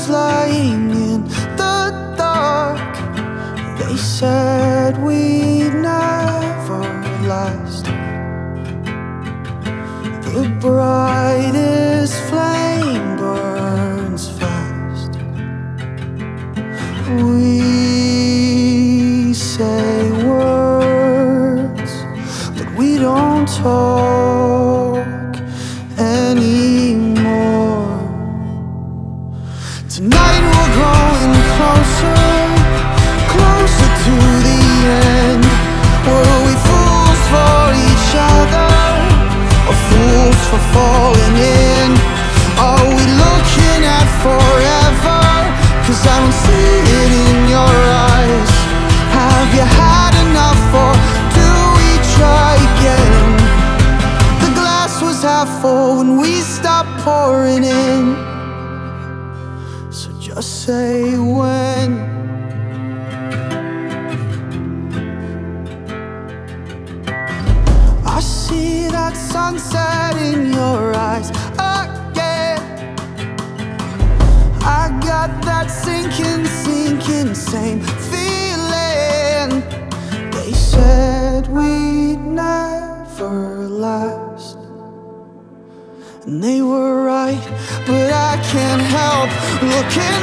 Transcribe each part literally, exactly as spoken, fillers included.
was lying in the dark. They said we'd never last. The brightest flame burns fast. We say words, but we don't talk anymore. Tonight we're growing closer, closer to the end. Were we fools for each other, or fools for falling in? Are we looking at forever? 'Cause I don't see it in your eyes. Have you had enough, or do we try again? The glass was half full when we stopped pouring in. So just say when. I see that sunset in your eyes again. I got that sinking, sinking, same feeling. They said we'd never last, and they were right, but I can't help looking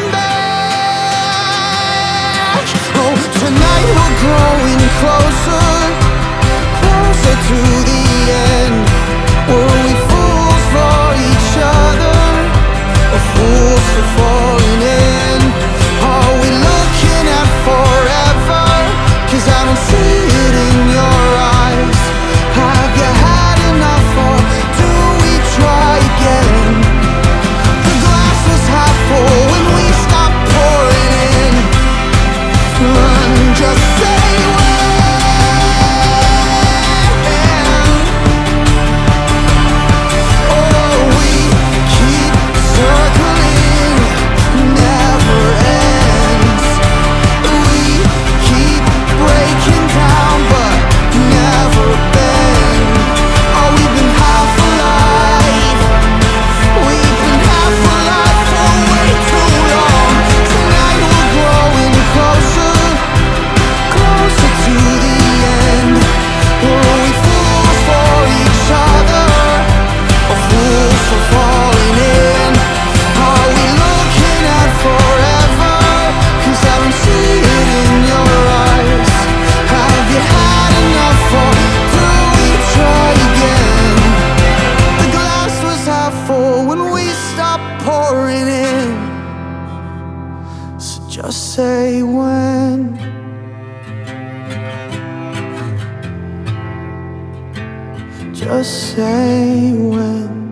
back. Oh, tonight we're growing closer, closer to the end. Were we fools for each other, or fools for falling in? Are we looking at forever? 'Cause I don't see it in your eyes. Have you had enough, or do we try again? The glass was half full when we stopped pouring in. And just say when. Oh, we keep circling, never ends. We keep breaking down, but never bend. Oh, we've been half alive. We've been half alive for way too long. Tonight we're growing closer, closer to the end. Were we fools for each other, or fools for falling in? Are we looking at forever? 'Cause I don't see it in your eyes. Have you had enough, or do we try again? The glass was half full when we stopped pouring in. So just say when. Just say when.